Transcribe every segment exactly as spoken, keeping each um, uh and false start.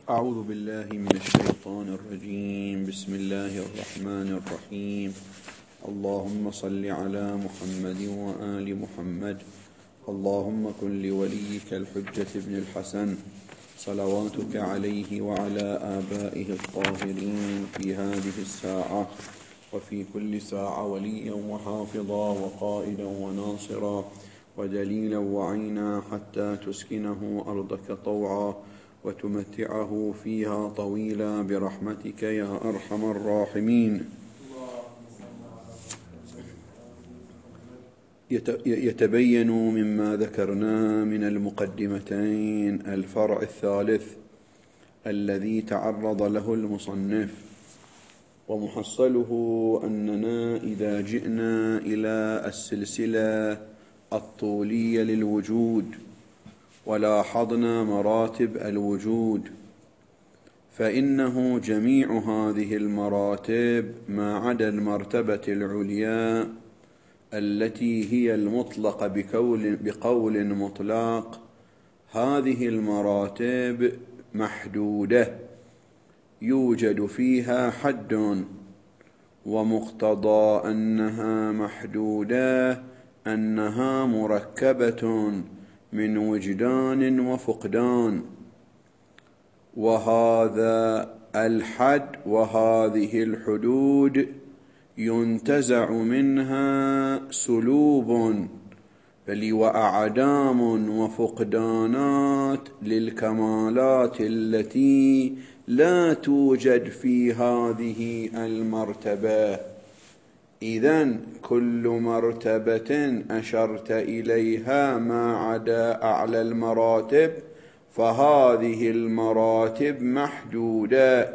أعوذ بالله من الشيطان الرجيم. بسم الله الرحمن الرحيم. اللهم صل على محمد وآل محمد. اللهم كن لوليك الحجة بن الحسن صلواتك عليه وعلى آبائه الطاهرين في هذه الساعة وفي كل ساعة وليا وحافظا وقائدا وناصرا ودليلا وعينا حتى تسكنه أرضك طوعا وتمتعه فيها طويلا برحمتك يا أرحم الراحمين. يتبين مما ذكرنا من المقدمتين الفرع الثالث الذي تعرض له المصنف، ومحصله أننا إذا جئنا إلى السلسلة الطولية للوجود ولاحظنا مراتب الوجود، فإنه جميع هذه المراتب ما عدا المرتبة العليا التي هي المطلقة بقول, بقول مطلق، هذه المراتب محدودة يوجد فيها حد، ومقتضى أنها محدودة أنها مركبة من وجدان وفقدان، وهذا الحد وهذه الحدود ينتزع منها سلوب، بل وأعدام وفقدانات للكمالات التي لا توجد في هذه المرتبة. إذن كل مرتبة أشرت إليها ما عدا أعلى المراتب فهذه المراتب محدودة،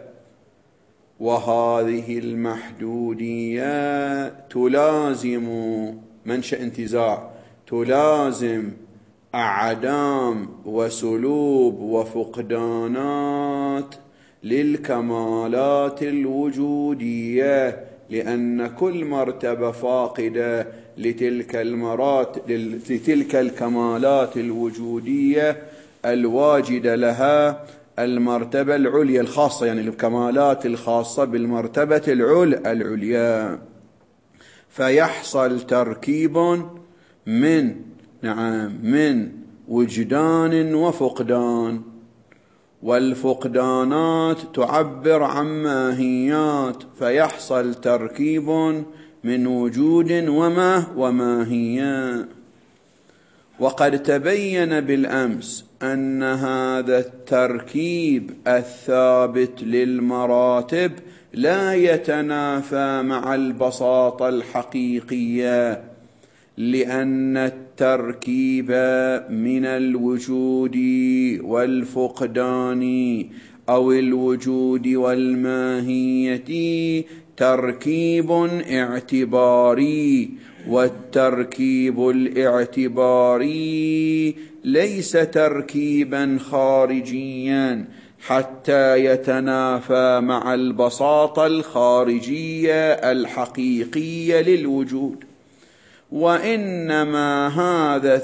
وهذه المحدودية تلازم منشأ انتزاع، تلازم أعدام وسلوب وفقدانات للكمالات الوجودية، لأن كل مرتبة فاقدة لتلك المراتب لتلك الكمالات الوجودية الواجدة لها المرتبة العليا الخاصة، يعني الكمالات الخاصة بالمرتبة العليا العليا فيحصل تركيب من نعم من وجدان وفقدان، والفقدانات تعبر عن ماهيات، فيحصل تركيب من وجود وما وماهية. وقد تبين بالأمس أن هذا التركيب الثابت للمراتب لا يتنافى مع البساطة الحقيقية، لأن التركيب من الوجود والفقدان أو الوجود والماهية تركيب اعتباري، والتركيب الاعتباري ليس تركيبا خارجيا حتى يتنافى مع البساطة الخارجية الحقيقية للوجود، وإنما هذا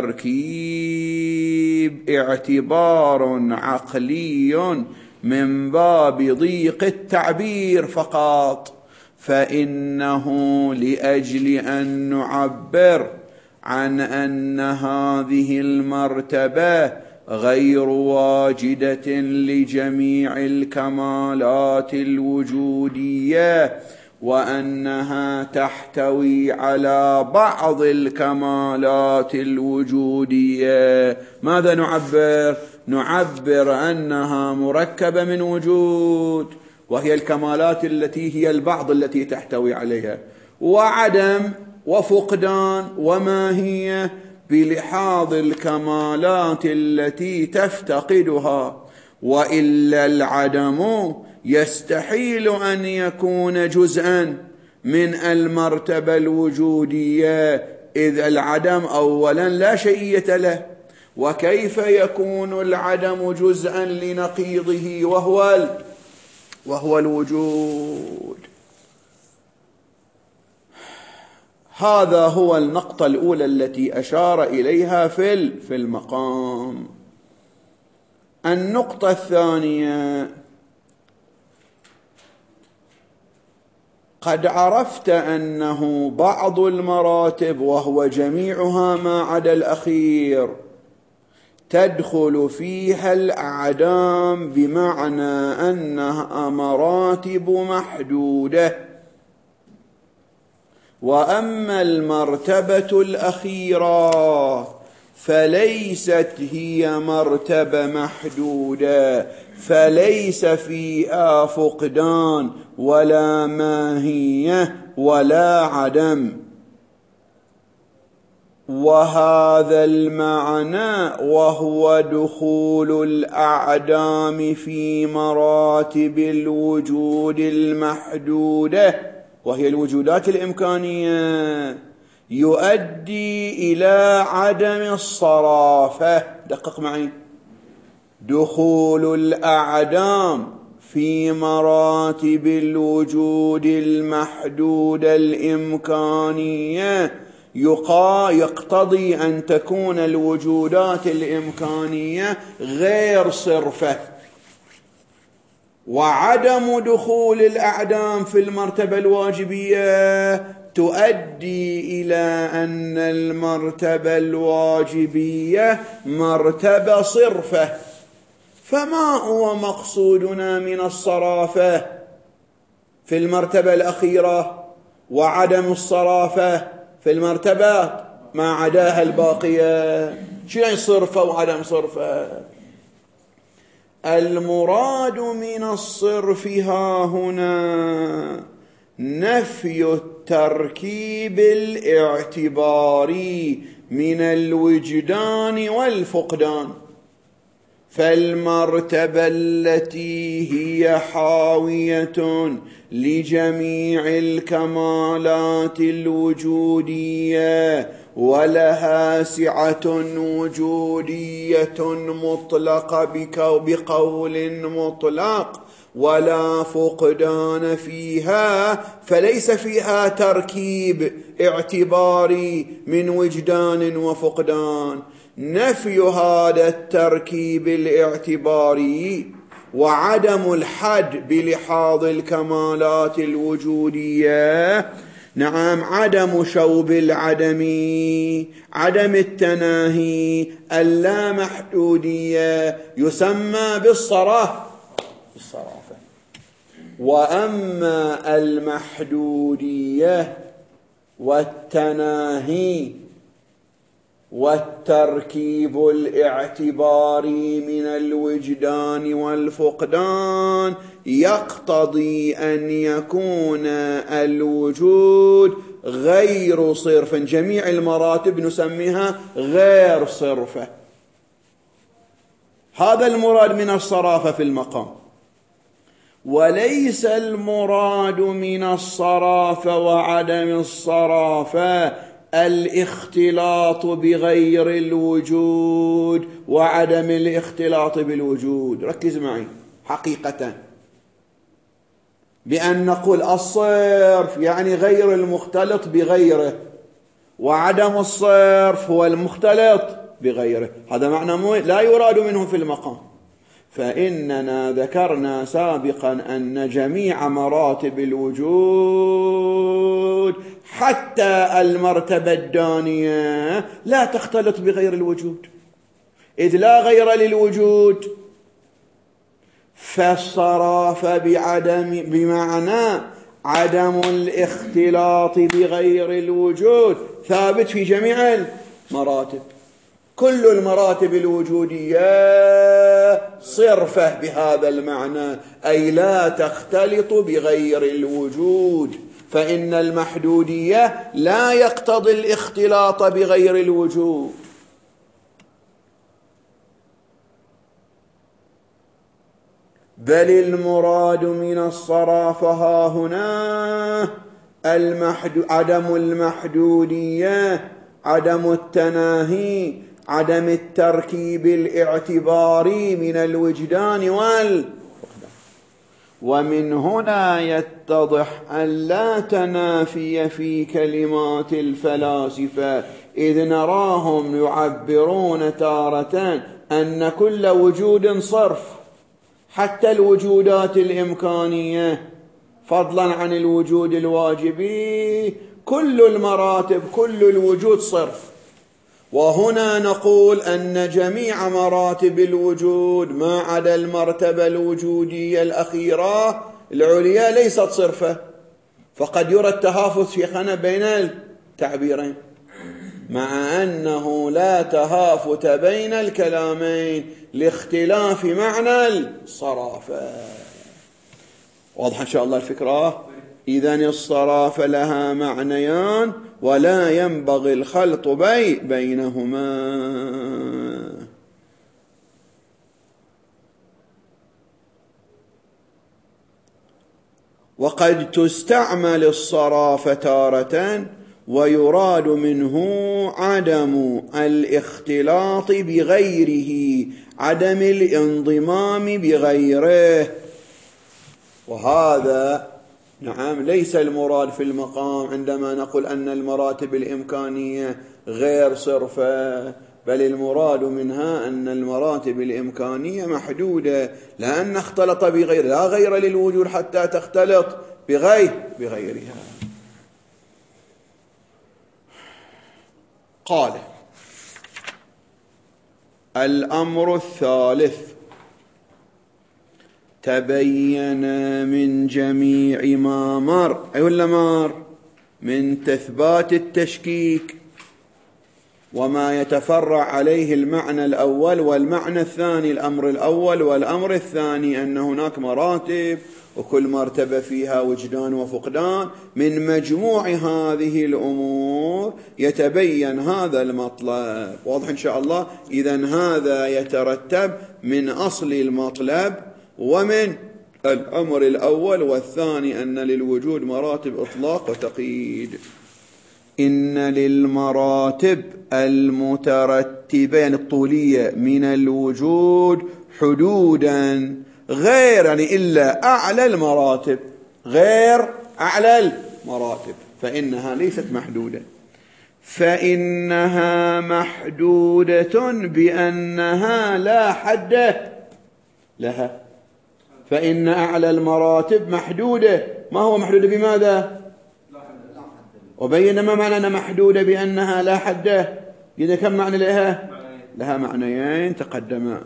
التركيب اعتبار عقلي من باب ضيق التعبير فقط، فإنه لأجل أن نعبر عن أن هذه المرتبة غير واجدة لجميع الكمالات الوجودية، وأنها تحتوي على بعض الكمالات الوجودية، ماذا نعبر؟ نعبر أنها مركبة من وجود، وهي الكمالات التي هي البعض التي تحتوي عليها، وعدم وفقدان وماهية بلحاظ الكمالات التي تفتقدها، وإلا العدم يستحيل أن يكون جزءا من المرتبة الوجودية، إذ العدم أولا لا شيئية له، وكيف يكون العدم جزءا لنقيضه وهو وهو الوجود؟ هذا هو النقطة الأولى التي أشار إليها في في المقام. النقطة الثانية: قد عرفت أنه بعض المراتب، وهو جميعها ما عدا الأخير، تدخل فيها الأعدام، بمعنى أنها مراتب محدودة. وأما المرتبة الأخيرة فليست هي مرتبة محدودة، فليس فيها فقدان ولا ماهية ولا عدم. وهذا المعنى وهو دخول الأعدام في مراتب الوجود المحدودة، وهي الوجودات الإمكانية، يؤدي إلى عدم الصرافة. دقق معي: دخول الأعدام في مراتب الوجود المحدودة الإمكانية يقتضي أن تكون الوجودات الإمكانية غير صرفة. وعدم دخول الأعدام في المرتبة الواجبية تؤدي إلى أن المرتبة الواجبية مرتبة صرفة. فما هو مقصودنا من الصرافة في المرتبة الأخيرة وعدم الصرافة في المرتبات ما عداها الباقية؟ شو يعني صرفة وعدم صرفة؟ المراد من الصرف ها هنا نفي التركيب الاعتباري من الوجدان والفقدان. فالمرتبة التي هي حاوية لجميع الكمالات الوجودية ولها سعة وجودية مطلقة بقول مطلق ولا فقدان فيها، فليس فيها تركيب اعتباري من وجدان وفقدان. نفي هذا التركيب الاعتباري وعدم الحد بلحاظ الكمالات الوجودية، نعم، عدم شوب العدم، عدم التناهي، اللامحدودية، يسمى بالصرافة. وأما المحدودية والتناهي والتركيب الاعتباري من الوجدان والفقدان يقتضي أن يكون الوجود غير صرف. جميع المراتب نسميها غير صرفة. هذا المراد من الصرافة في المقام. وليس المراد من الصرافة وعدم الصرافة الاختلاط بغير الوجود وعدم الاختلاط بالوجود. ركز معي حقيقة، بأن نقول الصرف يعني غير المختلط بغيره، وعدم الصرف هو المختلط بغيره. هذا معنى لا يراد منه في المقام. فإننا ذكرنا سابقا أن جميع مراتب الوجود حتى المرتبة الدانية لا تختلط بغير الوجود، إذ لا غير للوجود. فالصرافة بعدم بمعنى عدم الاختلاط بغير الوجود ثابت في جميع المراتب. كل المراتب الوجودية صرفة بهذا المعنى، أي لا تختلط بغير الوجود. فإن المحدودية لا يقتضي الاختلاط بغير الوجود. بل المراد من الصرافة ها هنا المحدو عدم المحدودية، عدم التناهي، عدم التركيب الاعتباري من الوجدان والفقدان. ومن هنا يتضح أن لا تنافي في كلمات الفلاسفة، إذ نراهم يعبرون تارة أن كل وجود صرف، حتى الوجودات الإمكانية فضلا عن الوجود الواجبي، كل المراتب كل الوجود صرف. وهنا نقول أن جميع مراتب الوجود ما عدا المرتبة الوجودية الأخيرة العليا ليست صرفة، فقد يرى التهافت في خانة بين التعبيرين، مع أنه لا تهافت بين الكلامين لاختلاف معنى الصرافة. واضح إن شاء الله الفكرة؟ إذن الصرافة لها معنيان ولا ينبغي الخلط بي بينهما. وقد تستعمل الصرافة تارة ويراد منه عدم الاختلاط بغيره، عدم الانضمام بغيره، وهذا نعم ليس المراد في المقام عندما نقول أن المراتب الإمكانية غير صرفة، بل المراد منها أن المراتب الإمكانية محدودة، لأن اختلط بغير، لا غير للوجود حتى تختلط بغير بغيرها. قال الأمر الثالث: تبين من جميع ما مر، أي ولا مر، من تثبات التشكيك وما يتفرع عليه المعنى الأول والمعنى الثاني، الأمر الأول والأمر الثاني، أن هناك مراتب وكل مرتبة فيها وجدان وفقدان، من مجموع هذه الأمور يتبين هذا المطلب. واضح إن شاء الله؟ إذن هذا يترتب من أصل المطلب ومن الأمر الأول والثاني أن للوجود مراتب إطلاق وتقييد. إن للمراتب المترتبة يعني الطولية من الوجود حدودا غير يعني إلا أعلى المراتب، غير أعلى المراتب، فإنها ليست محدودة، فإنها محدودة بأنها لا حد لها. فإن أعلى المراتب محدودة، ما هو محدودة بماذا؟ وبين ما معنى أنها محدودة بأنها لا حد. إذا كم معنى لها؟ لها معنيين تقدما.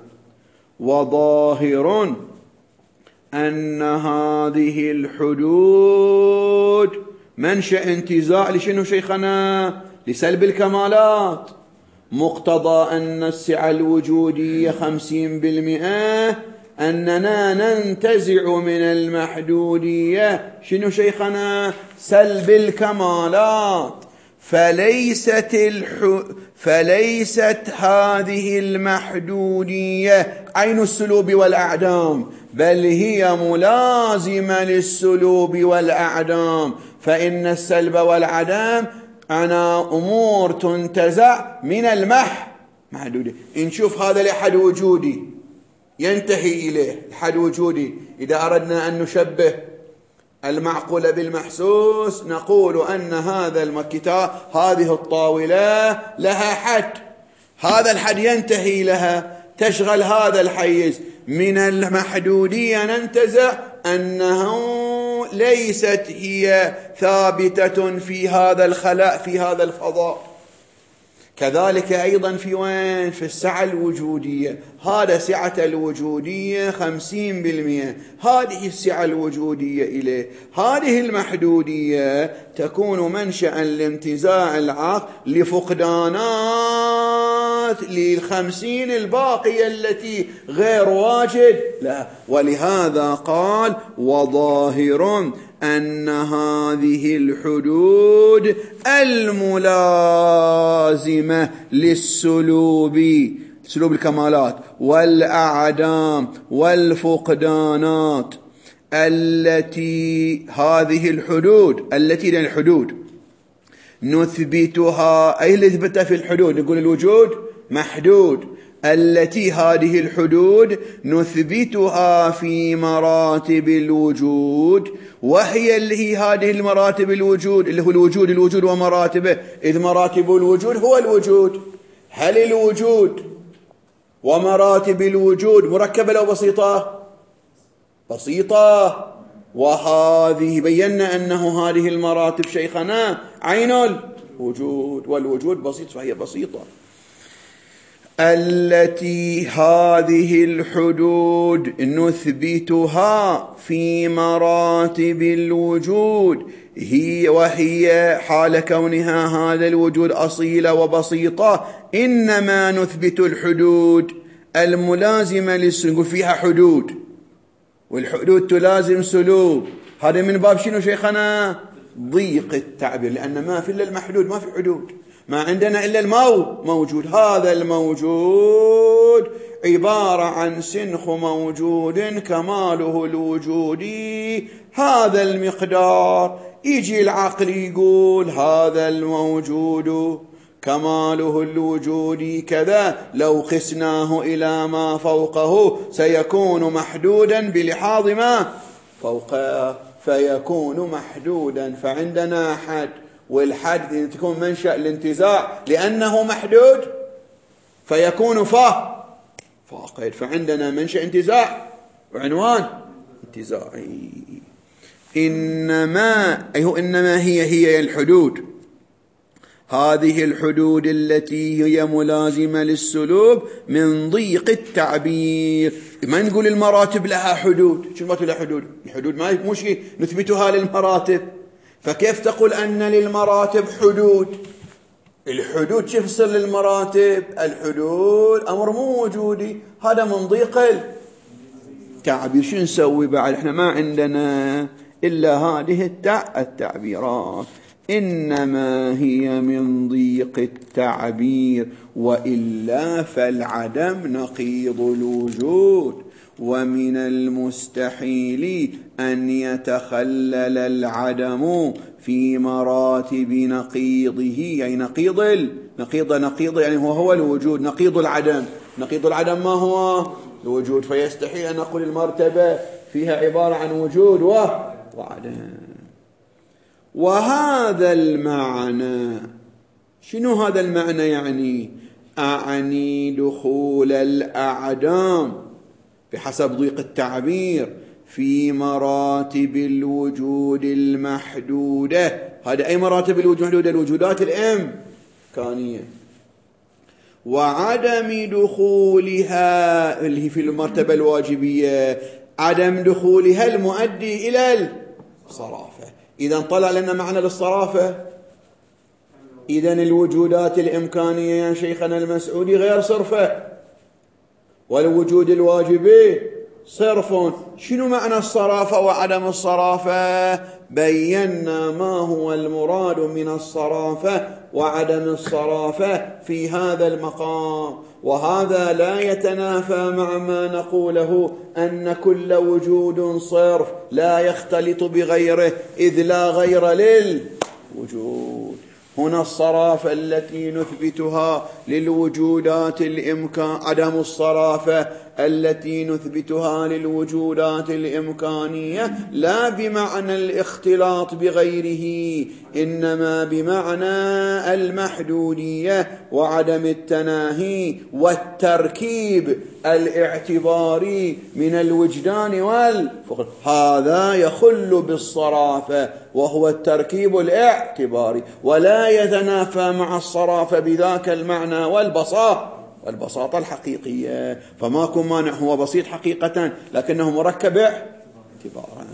وظاهر أن هذه الحدود منشأ انتزاع لشنو شيخنا؟ لسلب الكمالات، مقتضى أن السعة الوجودية خمسين بالمئة أننا ننتزع من المحدودية شنو شيخنا؟ سلب الكمالات. فليست, الح... فليست هذه المحدودية عين السلوب والأعدام، بل هي ملازمة للسلوب والأعدام، فإن السلب والعدم أنا أمور تنتزع من المح محدودة. نشوف هذا الحد وجودي ينتهي إليه، الحد وجودي، إذا أردنا أن نشبه المعقول بالمحسوس نقول أن هذا الكتاب هذه الطاولة لها حد، هذا الحد ينتهي لها، تشغل هذا الحيز من المحدودية، ننتزع أنه ليست هي ثابتة في هذا الخلاء في هذا الفضاء. كذلك أيضا في وين؟ في السعة الوجودية، هذا سعة الوجودية خمسين بالمئة، هذه السعة الوجودية إليه، هذه المحدودية تكون منشأ لانتزاع العقل لفقدانات للخمسين الباقية التي غير واجد لا. ولهذا قال وظاهر أن هذه الحدود الملازمة للسلوب، سلوب الكمالات والأعدام والفقدانات، التي هذه الحدود التي لأن الحدود نثبتها، أي اللي ثبتها في الحدود نقول الوجود محدود، التي هذه الحدود نثبتها في مراتب الوجود، وهي اللي هي هذه المراتب الوجود اللي هو الوجود الوجود ومراتبه، إذ مراتب الوجود هو الوجود. هل الوجود ومراتب الوجود مركبة لو بسيطة؟ بسيطة. وهذه بينا أنه هذه المراتب شيخنا عين الوجود، والوجود بسيط فهي بسيطة. التي هذه الحدود نثبتها في مراتب الوجود هي وهي حال كونها هذا الوجود أصيلة وبسيطة إنما نثبت الحدود الملازمة للسلوك. فيها حدود والحدود تلازم سلوك. هذا من باب شنو شيخنا؟ ضيق التعبير، لأن ما في إلا المحدود، ما في حدود، ما عندنا إلا المو موجود. هذا الموجود عبارة عن سنخ موجود كماله الوجودي هذا المقدار. يجي العقل يقول هذا الموجود كماله الوجودي كذا، لو قسناه إلى ما فوقه سيكون محدودا بلحاظ ما فوقه فيكون محدودا. فعندنا حد، والحد تكون منشأ الانتزاع لأنه محدود فيكون فا فاقد. فعندنا منشأ انتزاع وعنوان انتزاعي. إنما أيه إنما هي هي الحدود، هذه الحدود التي هي ملازمة للسلوك من ضيق التعبير. ما نقول المراتب لها حدود، شو المراتب لها حدود؟ الحدود ما مو شيء نثبتها للمراتب، فكيف تقول أن للمراتب حدود؟ الحدود كيف تصير للمراتب؟ الحدود أمر مو وجودي، هذا من ضيق التعبير. شو نسوي بعد؟ احنا ما عندنا إلا هذه التعبيرات. إنما هي من ضيق التعبير، وإلا فالعدم نقيض الوجود، ومن المستحيل أن يتخلل العدم في مراتب نقيضه. يعني نقيض نقيض نقيض يعني هو هو الوجود، نقيض العدم. نقيض العدم ما هو؟ الوجود. فيستحيل أن نقول المرتبة فيها عبارة عن وجود وعدم. وهذا المعنى، شنو هذا المعنى؟ يعني أعني دخول الأعدام بحسب ضيق التعبير في مراتب الوجود المحدودة. هذا أي مراتب الوجود المحدودة؟ الوجودات الإمكانية. وعدم دخولها اللي هي في المرتبة الواجبية، عدم دخولها المؤدي إلى الصرافة. إذا طلع لنا معنى للصرافة، إذا الوجودات الإمكانية يا شيخنا المسعودي غير صرفة، والوجود الواجبي صرف. شنو معنى الصرافة وعدم الصرافة؟ بينا ما هو المراد من الصرافة وعدم الصرافة في هذا المقام، وهذا لا يتنافى مع ما نقوله أن كل وجود صرف لا يختلط بغيره، إذ لا غير للوجود. هنا الصرافة التي نثبتها للوجودات الإمكان، عدم الصرافة التي نثبتها للوجودات الإمكانية لا بمعنى الاختلاط بغيره، إنما بمعنى المحدودية وعدم التناهي والتركيب الاعتباري من الوجدان والفقر. هذا يخل بالصرافة وهو التركيب الاعتباري، ولا يتنافى مع الصرافة بذاك المعنى والبساطة والبساطة الحقيقية. فماكو مانع، هو بسيط حقيقة لكنه مركب اعتبارا.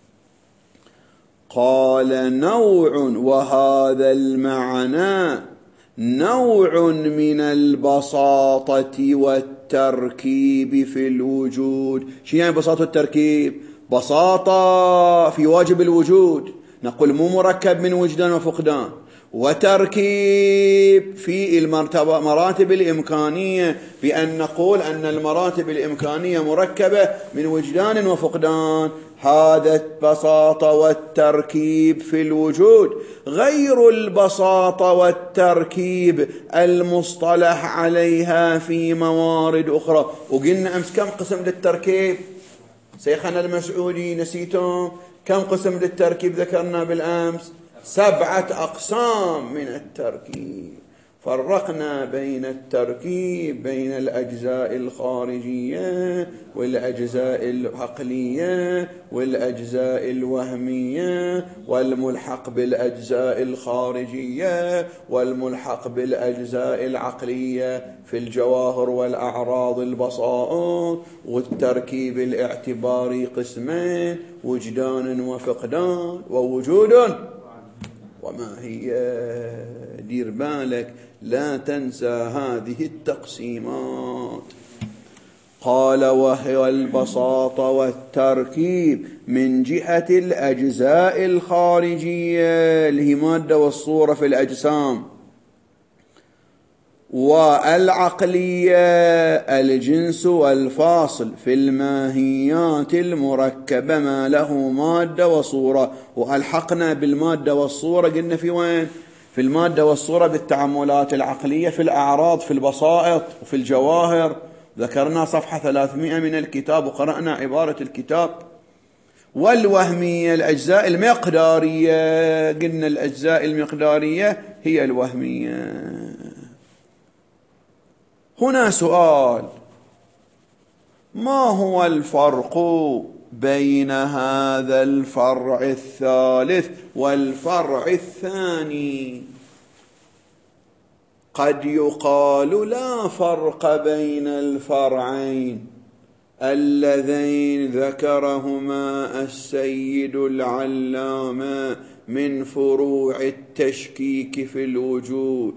قال نوع، وهذا المعنى نوع من البساطة والتركيب في الوجود. شو يعني بساطة التركيب؟ بساطة في واجب الوجود، نقول مو مركب من وجدان وفقدان، وتركيب في المرتبة مراتب الإمكانية، بأن نقول أن المراتب الإمكانية مركبة من وجدان وفقدان. هذا البساطة والتركيب في الوجود غير البساطة والتركيب المصطلح عليها في موارد أخرى. وقلنا أمس كم قسم للتركيب شيخنا المسعودي؟ نسيتم كم قسم للتركيب؟ ذكرنا بالأمس سبعة أقسام من التركيب. فرقنا بين التركيب بين الأجزاء الخارجية والأجزاء العقلية والأجزاء الوهمية والملحق بالأجزاء الخارجية والملحق بالأجزاء العقلية في الجواهر والأعراض البصائر، والتركيب الاعتباري قسمين: وجدان وفقدان ووجود وما هي. دير بالك لا تنسى هذه التقسيمات. قال: وهي البساطة والتركيب من جهة الأجزاء الخارجية اللي هي مادة والصورة في الأجسام، والعقلية الجنس والفاصل في الماهيات المركبة ما له مادة وصورة. وألحقنا بالمادة والصورة قلنا في وين؟ في المادة والصورة بالتعاملات العقلية في الأعراض في البسائط وفي الجواهر. ذكرنا صفحة ثلاثمائة من الكتاب وقرأنا عبارة الكتاب. والوهمية الأجزاء المقدارية، قلنا الأجزاء المقدارية هي الوهمية. هنا سؤال: ما هو الفرق بين هذا الفرع الثالث والفرع الثاني؟ قد يقال لا فرق بين الفرعين اللذين ذكرهما السيد العلامة من فروع التشكيك في الوجود،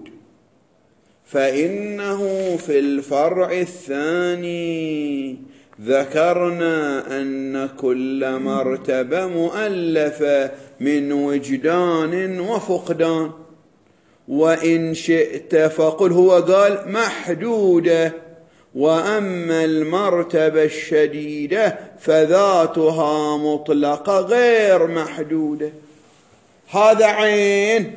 فإنه في الفرع الثاني ذكرنا أن كل مرتبة مؤلفة من وجدان وفقدان، وإن شئت فقل هو قال محدودة، وأما المرتبة الشديدة فذاتها مطلقة غير محدودة. هذا عين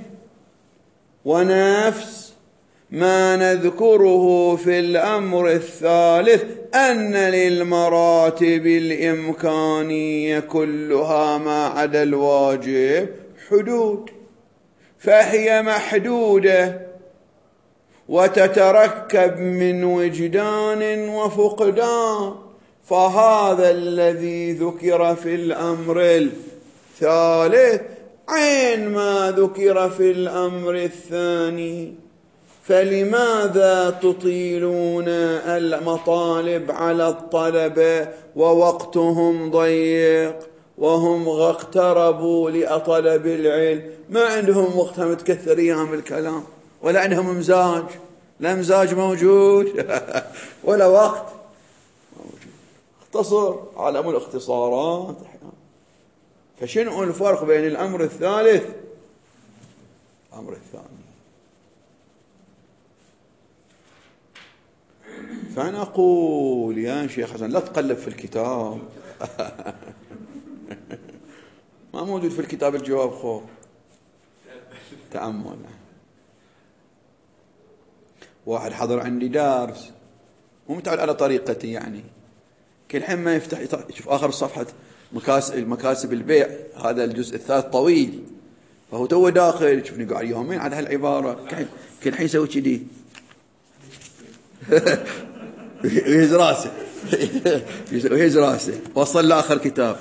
ونفس ما نذكره في الأمر الثالث، أن للمراتب الإمكانية كلها ما عدا الواجب حدود، فهي محدودة وتتركب من وجدان وفقدان. فهذا الذي ذكر في الأمر الثالث عين ما ذكر في الأمر الثاني. فلماذا تطيلون المطالب على الطلبة ووقتهم ضيق وهم اقتربوا لطلب العلم؟ ما عندهم وقت متكثر ايام الكلام، ولا عندهم مزاج، لا مزاج موجود ولا وقت موجود. اختصر على أمر الاختصارات. فشنو الفرق بين الأمر الثالث والأمر الثاني؟ فنقول يا شيخ حسن لا تقلب في الكتاب ما موجود في الكتاب الجواب، خو تأمل. واحد حضر عندي دارس مو متعود على طريقتي، يعني كل حين ما يفتح يشوف آخر صفحة مكاسب مكاسب البيع، هذا الجزء الثالث طويل، فهو تو داخل يشوفني قاعد يومين على هالعبارة، كل حين يسوي كذي ويهز راسه ويهز راسه. وصل لآخر كتاب،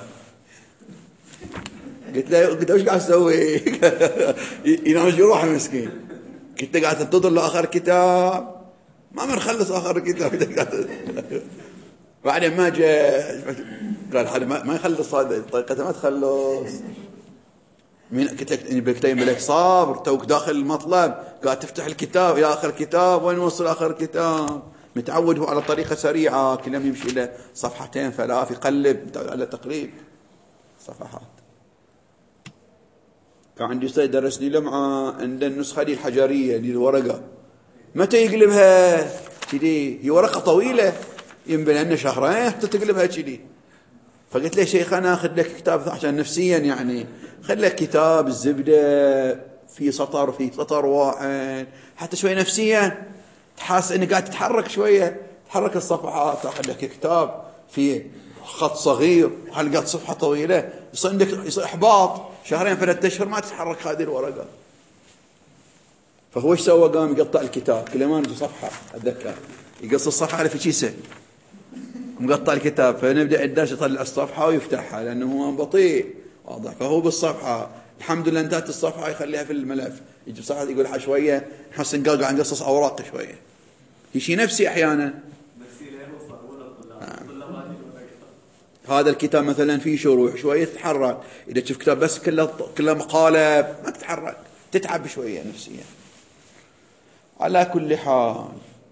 قلت له قلت له ايش قاعد تسوي؟ ينام يروح مسكين. كنت قاعد تنتظر لآخر كتاب، ما بنخلص آخر كتاب. بعدين ما جاء قال هذا ما يخلص، هذا طريقته ما تخلص. من قلت لك اني بكتيم لك صابر، توك داخل المطلب قاعد تفتح الكتاب يا آخر كتاب، وين وصل آخر كتاب؟ متعود هو على طريقة سريعة، كل يوم يمشي إلى صفحتين ثلاث يقلب، متعود على تقليب صفحات. كان عندي أستاذ درسني لمعة عند النسخة دي الحجرية دي الورقة، متى يقلبها كذي؟ هي ورقة طويلة ينبغي لنا شهرين حتى تقلبها كذي. فقلت له شيخ أنا أخذ لك كتاب عشان نفسيا، يعني خذ لك كتاب الزبدة في سطر في سطر واحد حتى شوي نفسيا تحس انك قاعد تتحرك شويه، تحرك الصفحات. تاخذ لك كتاب في خط صغير وحلقات صفحه طويله، يصير عندك يصير احباط، شهرين ثلاثة اشهر ما تتحرك هذه الورقه. فهو ايش سوى؟ قام يقطع الكتاب كل ما نجي صفحة أتذكر يقص الصفحة على فشيسة مقطع الكتاب، فنبدأ الدرس يطلع الصفحة ويفتحها لأنه هو بطيء واضح، فهو بالصفحة الحمد لله انتهت الصفحة يخليها في الملف، يجي صفحة يقول حا شوية نحس نقلقل عن قصص أوراق شوية، يشي نفسي أحيانا. هذا الكتاب مثلا فيه شروح شوية تتحرك، إذا تشوف كتاب بس كله كله مقالب ما تتحرك تتعب شوية نفسيا. على كل حال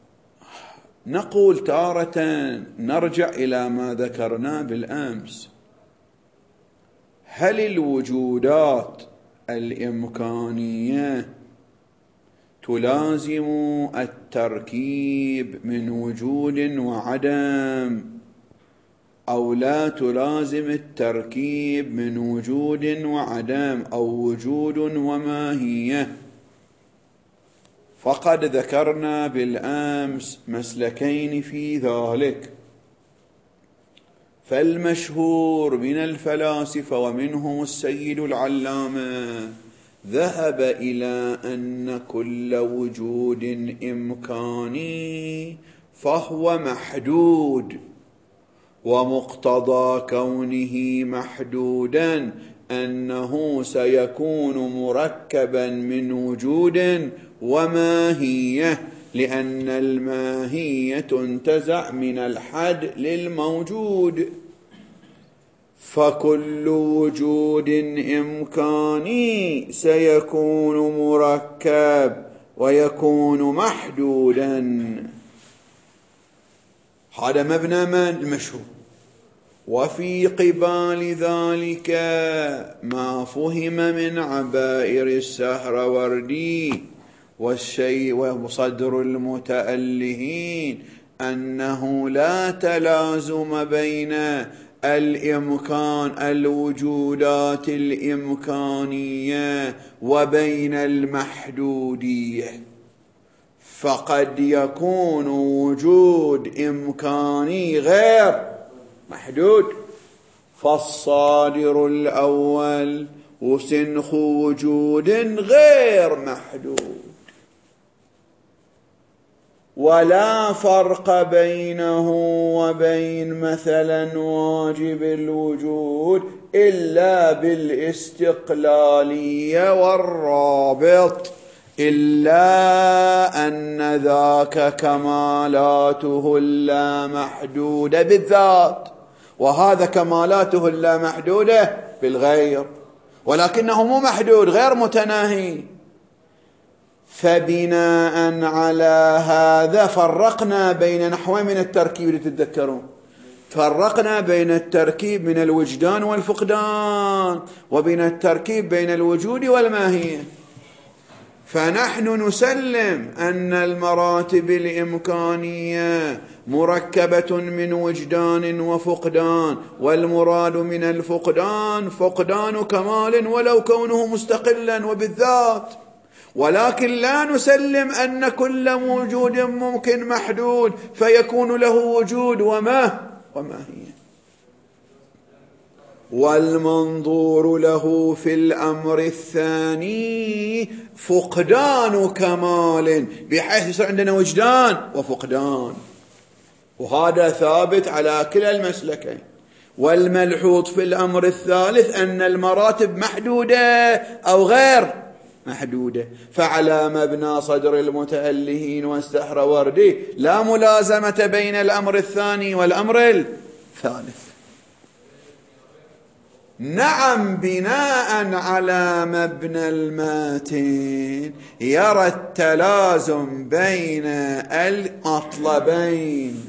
نقول تارة نرجع إلى ما ذكرنا بالأمس، هل الوجودات الإمكانية تلازم التركيب من وجود وعدم أو لا تلازم التركيب من وجود وعدم أو وجود وماهية؟ فقد ذكرنا بالأمس مسلكين في ذلك، فالمشهور من الفلاسفة ومنهم السيد العلامة ذهب إلى أن كل وجود إمكاني فهو محدود، ومقتضى كونه محدودا أنه سيكون مركبا من وجود وماهية، لأن الماهية تنتزع من الحد للموجود، فكل وجود إمكاني سيكون مركب ويكون محدودا. هذا مبنى من المشهور. وفي قبال ذلك ما فهم من عبائر السهروردي والشيء وصدر المتألهين أنه لا تلازم بين الإمكان الوجودات الإمكانية وبين المحدودية، فقد يكون وجود إمكاني غير محدود، فالصادر الأول وسنخ وجود غير محدود، ولا فرق بينه وبين مثلا واجب الوجود إلا بالاستقلالية والرابط، إلا أن ذاك كمالاته اللامحدودة بالذات، وهذا كمالاته اللامحدودة بالغير، ولكنه مو محدود غير متناهي. فبناء على هذا فرقنا بين نحوين من التركيب، تتذكرون فرقنا بين التركيب من الوجدان والفقدان وبين التركيب بين الوجود والماهية. فنحن نسلم أن المراتب الإمكانية مركبة من وجدان وفقدان، والمراد من الفقدان فقدان كمال ولو كونه مستقلا وبالذات، ولكن لا نسلم أن كل وجود ممكن محدود فيكون له وجود وما وماهية. والمنظور له في الأمر الثاني فقدان كمال، بحيث يصير عندنا وجدان وفقدان، وهذا ثابت على كلا المسلكين. والملحوظ في الأمر الثالث أن المراتب محدودة أو غير محدودة، فعلى مبنى صدر المتألهين والسهروردي لا ملازمة بين الأمر الثاني والأمر الثالث. نعم، بناء على مبنى الماتن يرى التلازم بين المطلبين،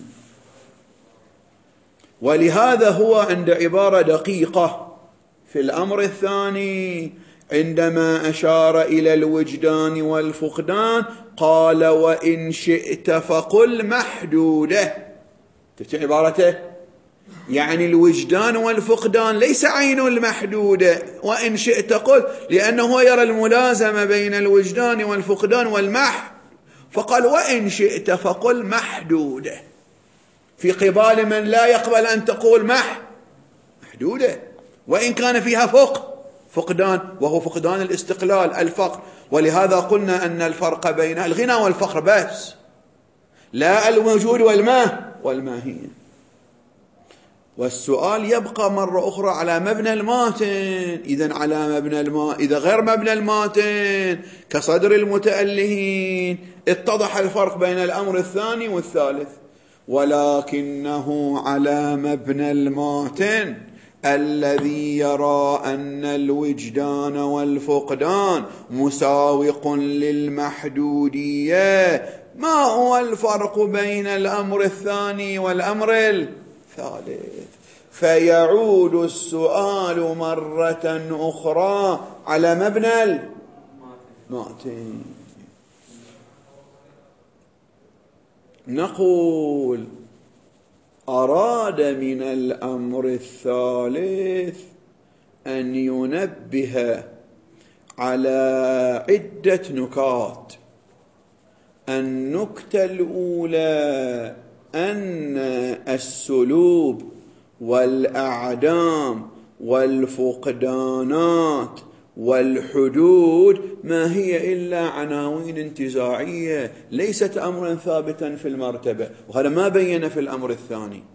ولهذا هو عند عبارة دقيقة في الأمر الثاني عندما أشار إلى الوجدان والفقدان قال وإن شئت فقل محدودة. تفتح عبارته؟ يعني الوجدان والفقدان ليس عين المحدودة، وإن شئت قل، لأنه يرى الملازمة بين الوجدان والفقدان والمح، فقال وإن شئت فقل محدودة، في قبال من لا يقبل أن تقول مح محدودة وإن كان فيها فوق فقدان، وهو فقدان الاستقلال، الفقر. ولهذا قلنا أن الفرق بين الغنى والفقر بس، لا الوجود والما والماهية. والسؤال يبقى مرة أخرى على مبنى الماتن. إذن على مبنى الماء، إذا غير مبنى الماتن كصدر المتألهين اتضح الفرق بين الأمر الثاني والثالث. ولكنه على مبنى الماتن الذي يرى أن الوجدان والفقدان مساوق للمحدودية، ما هو الفرق بين الأمر الثاني والأمر الثالث؟ فيعود السؤال مرة أخرى على مبنى الماتن. نقول أراد من الأمر الثالث أن ينبه على عدة نكات. النكتة الأولى أن السلوب والأعدام والفقدانات والحدود ما هي إلا عناوين انتزاعية، ليست أمرا ثابتا في المرتبة، وهذا ما بين في الأمر الثاني.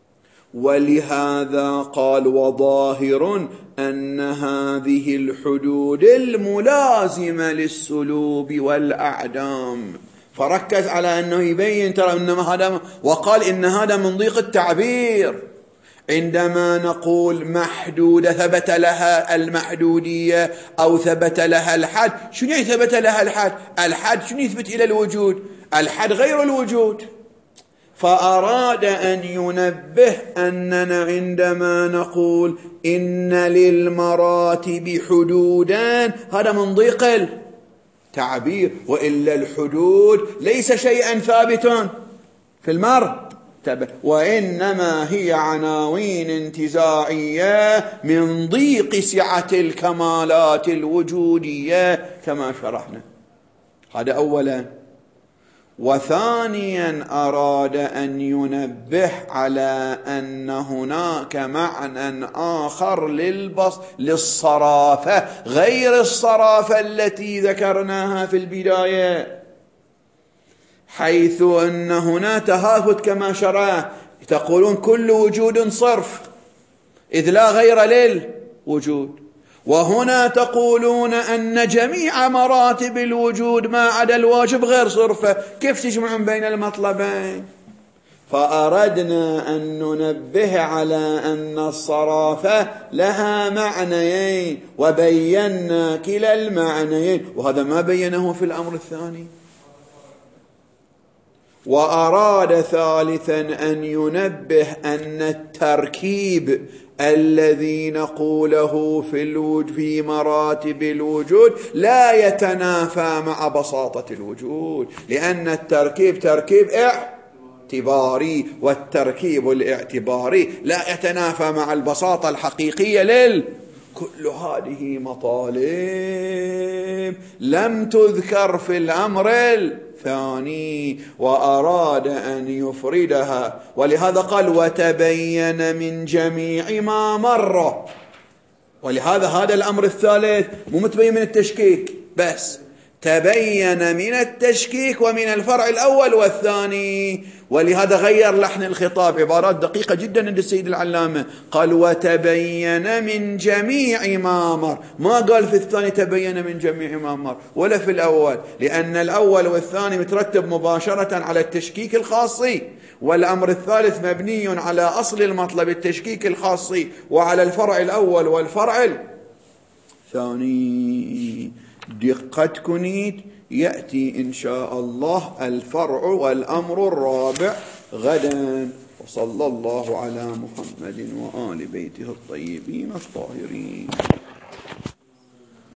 ولهذا قال وظاهر أن هذه الحدود الملازمة للسلوب والأعدام، فركز على أنه يبين ترى إنما هذا، وقال إن هذا من ضيق التعبير. عندما نقول محدودة ثبت لها المحدودية أو ثبت لها الحد، شنو يعني ثبت لها الحد؟ الحد شنو يثبت إلى الوجود؟ الحد غير الوجود. فأراد أن ينبه أننا عندما نقول إن للمراتب حدودان هذا من ضيق التعبير، وإلا الحدود ليس شيئا ثابتا في المرتبة، وإنما هي عناوين انتزاعية من ضيق سعة الكمالات الوجودية كما شرحنا. هذا أولا. وثانيا أراد أن ينبه على أن هناك معنى آخر للبص للصرافة غير الصرافة التي ذكرناها في البداية، حيث أن هنا تهافت كما شرع. تقولون كل وجود صرف إذ لا غير للوجود، وهنا تقولون أن جميع مراتب الوجود ما عدا الواجب غير صرفة. كيف تجمعون بين المطلبين؟ فأردنا أن ننبه على أن الصرافة لها معنيين، وبينا كلا المعنيين، وهذا ما بينه في الأمر الثاني. وأراد ثالثا أن ينبه أن التركيب الذي نقوله في الوجود في مراتب الوجود لا يتنافى مع بساطة الوجود، لأن التركيب تركيب اعتباري، والتركيب الاعتباري لا يتنافى مع البساطة الحقيقية لل كل هذه مطالب لم تذكر في الأمر الثاني، وأراد أن يفردها. ولهذا قال وتبين من جميع ما مر. ولهذا هذا الأمر الثالث مو متبين من التشكيك بس، تبين من التشكيك ومن الفرع الأول والثاني. ولهذا غير لحن الخطاب، عبارات دقيقة جدا عند السيد العلامة، قال وتبين من جميع ما مر، ما قال في الثاني تبين من جميع ما مر ولا في الأول، لأن الأول والثاني مترتب مباشرة على التشكيك الخاصي، والأمر الثالث مبني على أصل المطلب التشكيك الخاصي وعلى الفرع الأول والفرع الثاني. دقة كنيت يأتي إن شاء الله الفرع والأمر الرابع غدا. وصلى الله على محمد وآل بيته الطيبين الطاهرين.